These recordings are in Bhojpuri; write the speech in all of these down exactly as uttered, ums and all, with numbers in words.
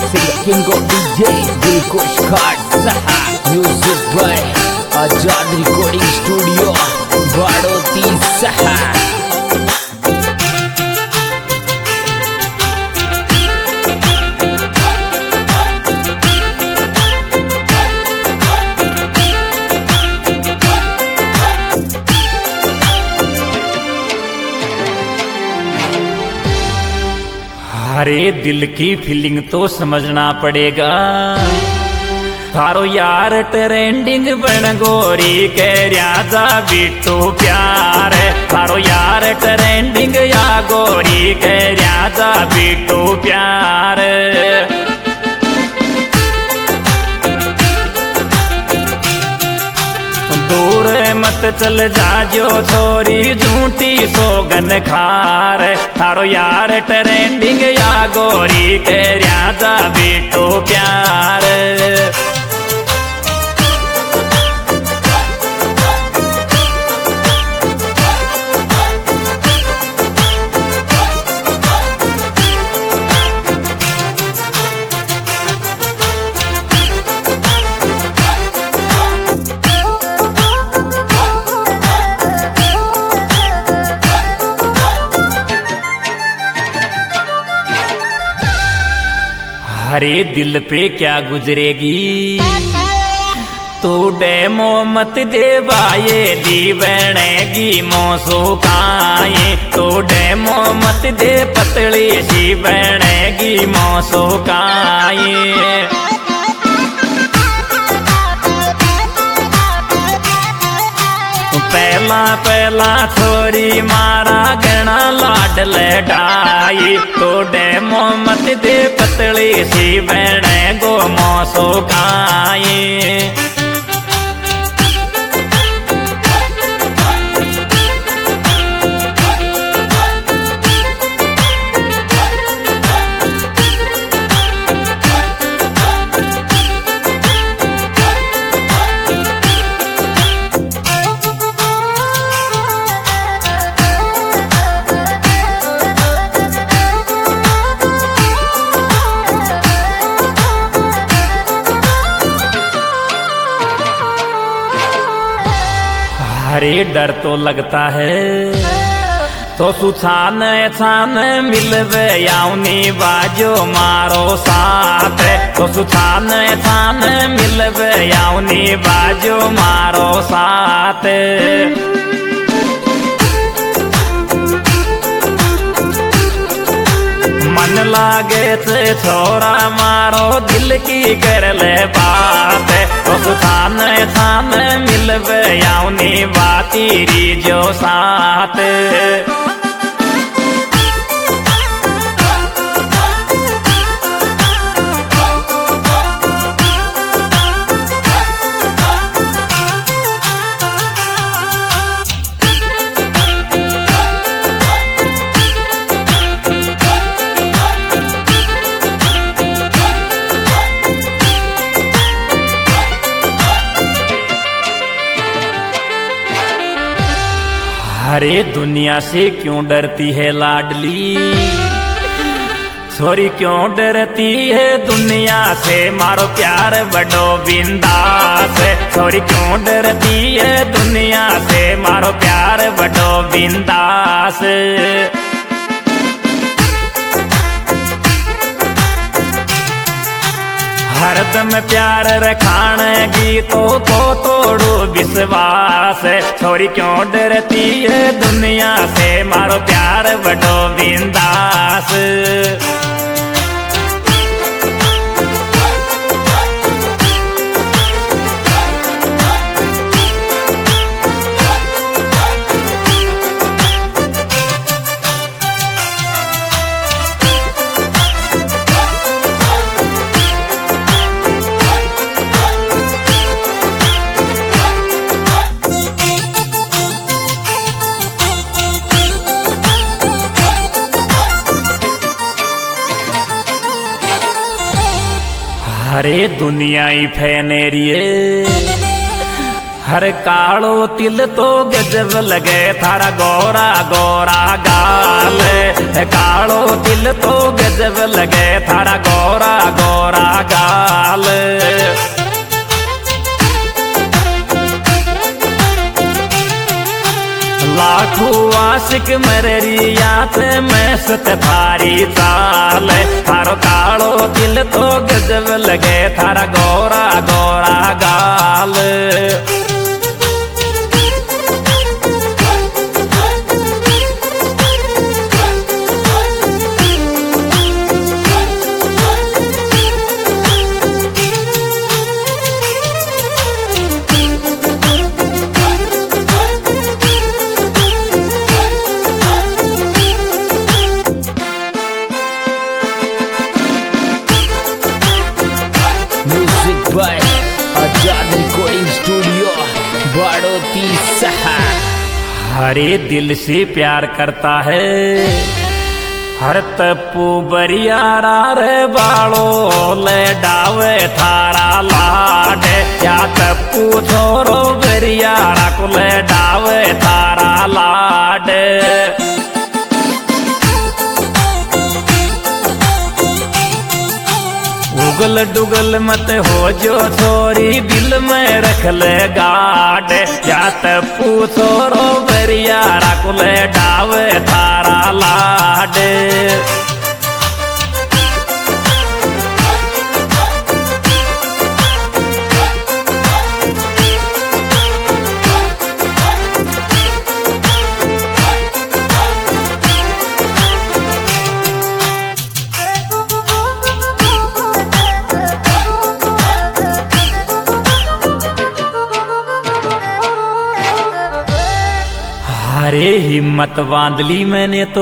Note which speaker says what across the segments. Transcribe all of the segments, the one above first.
Speaker 1: Mixing King of D Js Dilkush Khat Saha Music by Azad Recording Studio Badoti Saha
Speaker 2: अरे दिल की फीलिंग तो समझना पड़ेगा। थारो यार ट्रेंडिंग बन गोरी के राजा बिट्टू प्यार। थारो यार ट्रेंडिंग या गोरी के राजा बिट्टू प्यार। दूर मत चल जाजो छोरी झूठी सोगन खार। थारो यार ट्रेंडिंग या गोरी के राजा बिट्टू प्यार। हरे दिल पे क्या गुजरेगी तू डेमो मत देवाये दी बनेगी मौसो काये। तू डेमो मत दे पतली सी बनेगी मौसो काये। पहला पहला छोरी मारा गणा लाड लडाई। तो डेमो मत दे पतली सी बने गो मौसो काये। अरे डर तो लगता है तो सुछान छान मिलवे याउनी बाजो मारो साथ। तो सुछान छान मिलवे याउनी बाजो मारो साथ। मन लागे थे छोरा मारो दिल की कर ले बात। तो सुछान छान मिलवे याउनी बातीरी जो साथ। अरे दुनिया से क्यों डरती है लाडली छोरी क्यों डरती है दुनिया से। मारो प्यार बड़ो बिंदास। छोरी क्यों डरती है दुनिया से मारो प्यार बड़ो बिंदास। हरदम प्यार रखानेगी तो तो तोड़ो विश्वास। छोरी क्यों डरती है दुनिया से मारो प्यार बड़ो बिंदास। अरे दुनिया ही फैनेरिए हर कालो तिल तो गजब लगे थारा गोरा गोरा गाल। कालो तिल तो गजब लगे थारा गोरा गोरा आशिक मरियात में सुत थारी चाल थारो कालो दिल तो गजब लगे थारा गोरा गोरा गाल
Speaker 1: बाय आजाद रिकॉर्डिंग स्टूडियो बाड़ोती सहा।
Speaker 2: हरे दिल से प्यार करता है हर तप्पू बरियारा रे बाड़ो ले डावे थारा लाड या तप्पू छोरो बरियारा को ले डावे थारा लाड उगल डुगल मत हो जो छोरी दिल में रख ले गाड या तप्पू छोरो बरियारा को ले डावे थारा लाड अरे हिम्मत बांध ली मैंने तो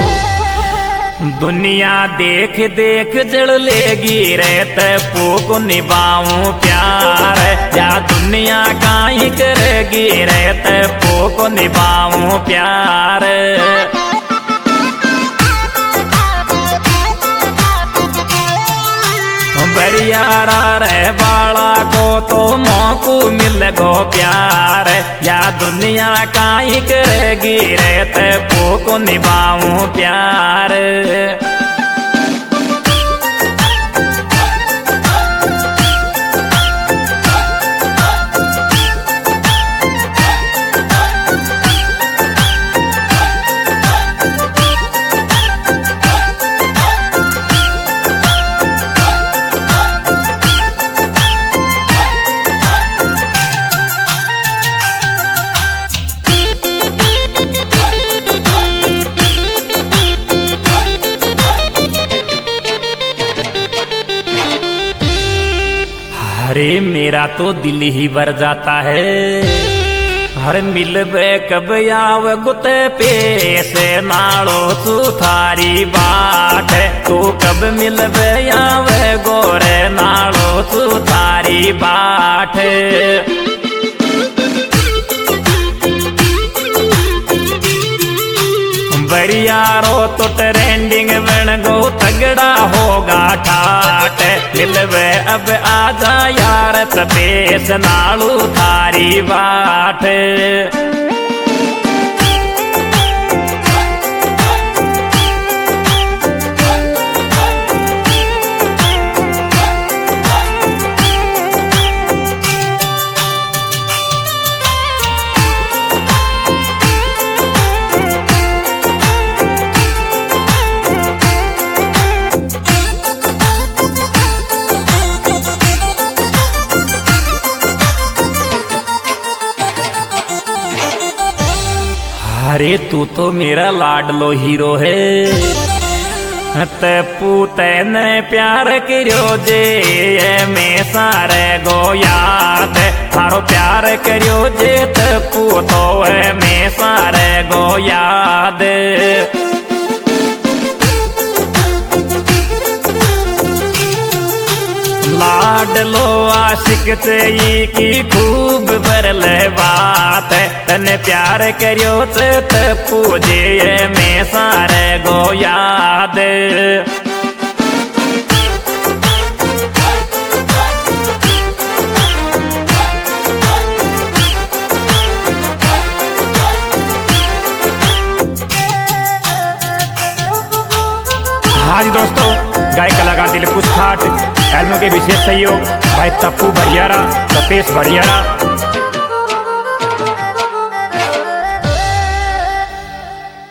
Speaker 2: दुनिया देख देख जड़ लेगी रहते पो को निभाऊं प्यार या दुनिया का ही करेगी रहते पो को निभाऊं प्यार बरियारा रे बाला को तो मौकू मिल गो प्यार या दुनिया का ही करेगी रहते पो को निभाऊं प्यार अरे मेरा तो दिल ही भर जाता है हर मिलबे कब आव गुते पे से नाड़ो तू थारी बाट तू कब मिलबे आवे गोरे नाड़ो तू थारी बाट बरियारो तो ट्रेंडिंग बन गो तगड़ा होगा ठाट मिलवे अब आजा यार तपेस नालू थारी बाट अरे तू तो मेरा लाडलो हीरो है तप्पू तैने प्यार करियो जे में सारे गो याद थारो प्यार करियो जे तप्पू तो में सारे गो याद लाडलो आशिक से की खूब बरले बात तने प्यार करियो से तप्पू जे में सारे गो याद हाँ जी दोस्तों, गायक कलाकार दिलखुश ठाठ एल्बम के विशेष सहयोग भाई तप्पू बरियारा, तपेश बरियारा।